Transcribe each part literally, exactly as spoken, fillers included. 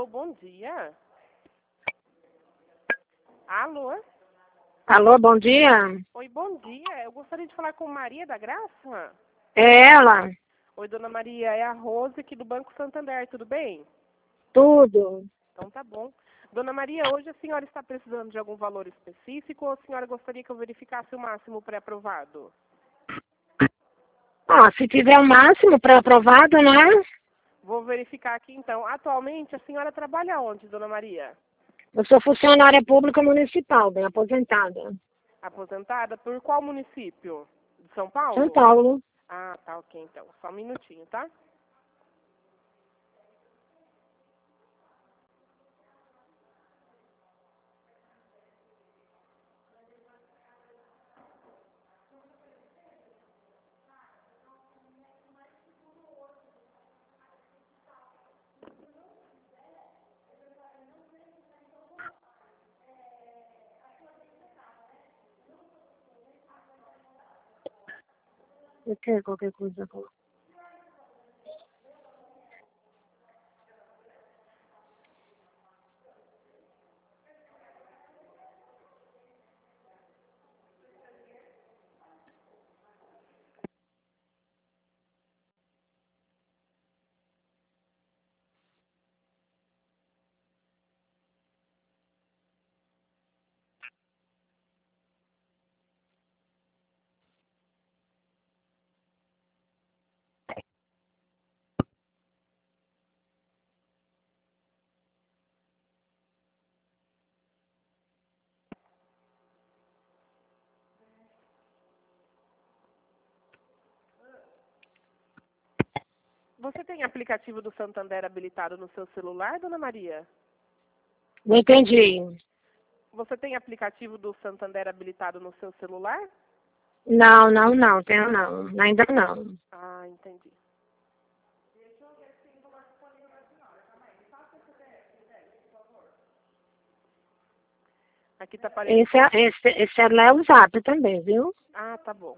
bom dia. Alô? Alô, bom dia. Oi, bom dia. Eu gostaria de falar com Maria da Graça. É ela? Oi, dona Maria, é a Rose aqui do Banco Santander, tudo bem? Tudo. Então tá bom. Dona Maria, hoje a senhora está precisando de algum valor específico ou a senhora gostaria que eu verificasse o máximo pré-aprovado? Ó, se tiver o máximo pré-aprovado, né? Vou verificar aqui então. Atualmente, a senhora trabalha onde, dona Maria? Eu sou funcionária pública municipal, bem aposentada. Aposentada por qual município? De São Paulo? São Paulo. Ah, tá ok então. Só um minutinho, tá? O que? Qualquer coisa. Você tem aplicativo do Santander habilitado no seu celular, dona Maria? Não entendi. Você tem aplicativo do Santander habilitado no seu celular? Não, não, não. Tenho não. Ainda não. Ah, entendi. Aqui tá aparecendo. Esse, é- esse, esse é o Zap também, viu? Ah, tá bom.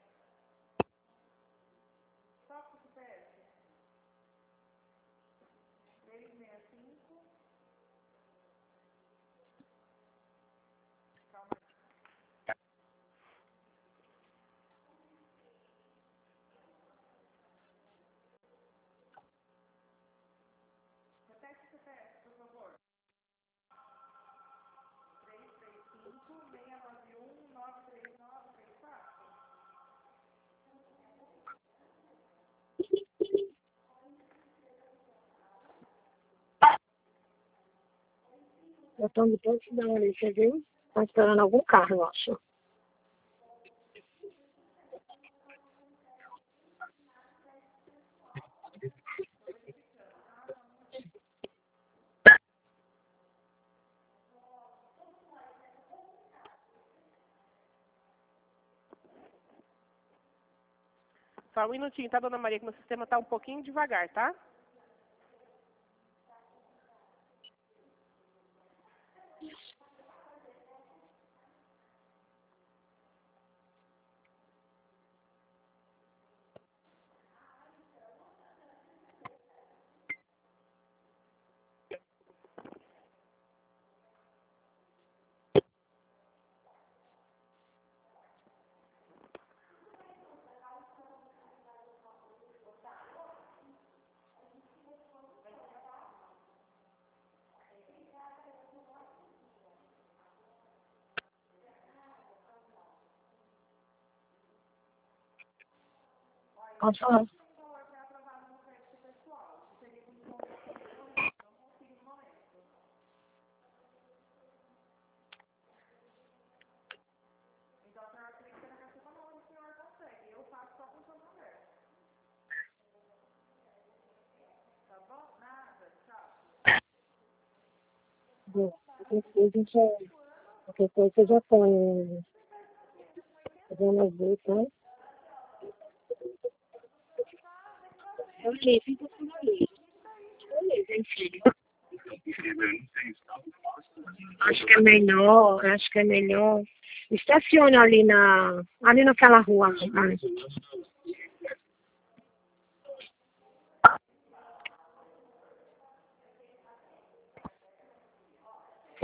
Eu tô me todos ali, você viu? Tá esperando algum carro, eu acho. Só um minutinho, tá, dona Maria? Que meu sistema tá um pouquinho devagar, tá? Pode falar. Bom, qualquer coisa, a gente já, qualquer coisa você já põe. Vamos ver, tá? Eu li, fica por ali. Eu li, tem filho. Acho que é melhor, acho que é melhor. Estaciona ali na, ali naquela rua. Ali.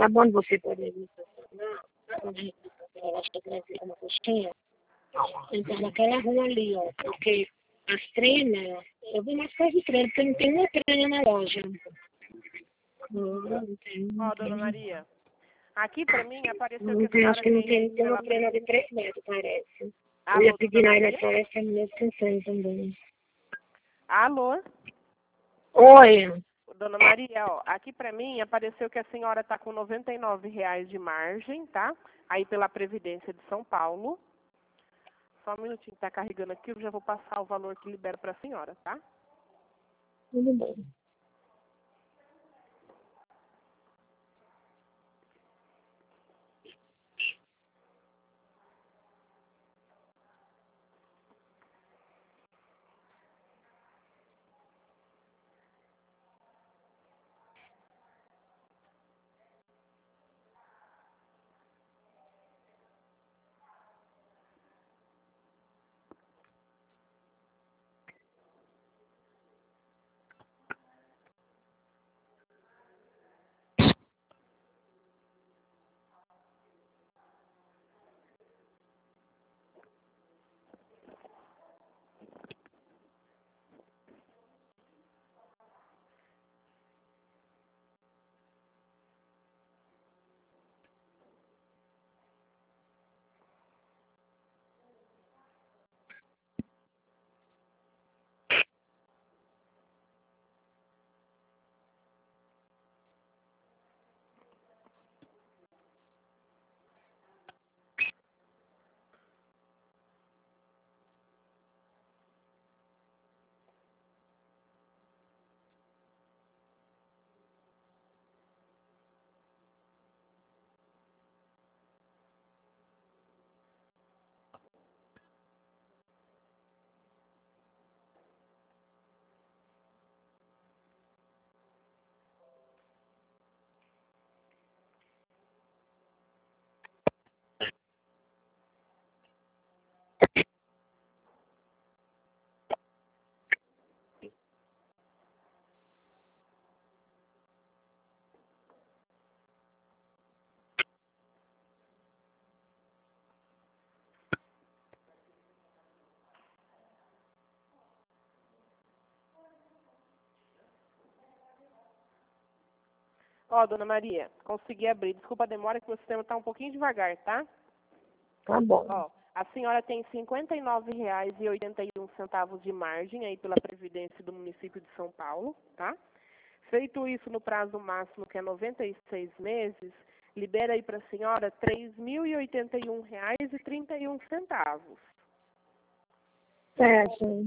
sabe onde você poderia estacionar? Onde eu acho que eu uma coxinha. Então, naquela rua ali, ó, porque as trenas, eu vou mais perto de treina, porque não tem uma treina na loja. Não, não tem. Ó, oh, dona Maria, aqui pra mim apareceu Não que a tem, senhora acho que não tem... tem, tem uma treina de três metros, parece. Alô, eu ia pedir dona na Maria? ilha floresta, a mulher esquecendo também. Alô? Oi. Dona Maria, ó, aqui pra mim apareceu que a senhora tá com noventa e nove reais de margem, tá? Aí pela Previdência de São Paulo. Só um minutinho, tá carregando aqui, eu já vou passar o valor que libera pra senhora, tá? Tudo bem. Ó, dona Maria, consegui abrir. Desculpa a demora, que o sistema tá um pouquinho devagar, tá? Tá bom. Ó, a senhora tem cinquenta e nove reais e oitenta e um centavos de margem aí pela Previdência do município de São Paulo, tá? Feito isso no prazo máximo, que é noventa e seis meses, libera aí para a senhora três mil e oitenta e um reais e trinta e um centavos. Certo.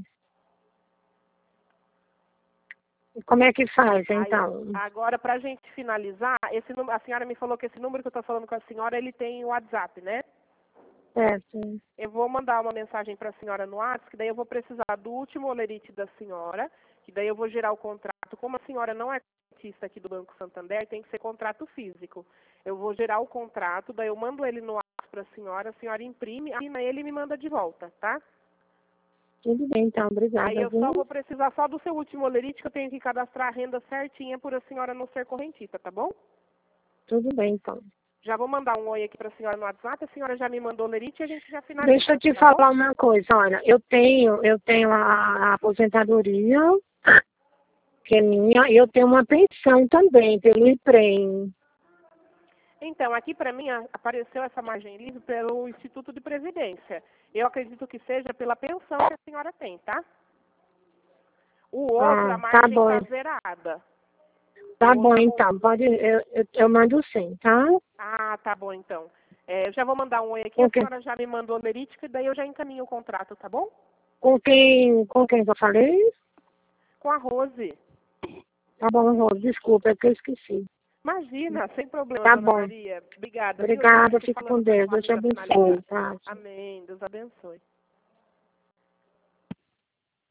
E como é que faz, então? Aí, agora, para a gente finalizar, esse, a senhora me falou que esse número que eu estou falando com a senhora, ele tem o WhatsApp, né? Certo. Eu vou mandar uma mensagem para a senhora no WhatsApp, que daí eu vou precisar do último olerite da senhora, que daí eu vou gerar o contrato. Como a senhora não é cotista aqui do Banco Santander, tem que ser contrato físico. Eu vou gerar o contrato, daí eu mando ele no WhatsApp para a senhora, a senhora imprime, assina ele e me manda de volta, tá? Tudo bem, então. Obrigada. Aí eu viu? só vou precisar só do seu último olerite, que eu tenho que cadastrar a renda certinha por a senhora não ser correntista, tá bom? Tudo bem, então. Já vou mandar um oi aqui para a senhora no WhatsApp, a senhora já me mandou o olerite e a gente já finaliza. Deixa eu te tá falar bom? uma coisa, olha, eu tenho, eu tenho a, a aposentadoria, que é minha, e eu tenho uma pensão também, pelo IPREM. Então, aqui para mim a- apareceu essa margem livre pelo Instituto de Previdência. Eu acredito que seja pela pensão que a senhora tem, tá? O outro, Ah, a tá margem bom. está zerada. Tá O bom, outro- então. Pode, eu, eu, eu mando sim, tá? Ah, tá bom então. É, eu já vou mandar um oi aqui, a Ok. senhora já me mandou a lerítica e daí eu já encaminho o contrato, tá bom? Com quem, com quem que eu falei? Com a Rose. Tá bom, Rose, desculpa, é que eu esqueci. Imagina, sem problema, Tá dona bom. Maria. Obrigada. viu? Obrigada, Gente, fique falando com pra Deus. senhora Deus te pra finalizar. abençoe, tá? Amém. Deus abençoe.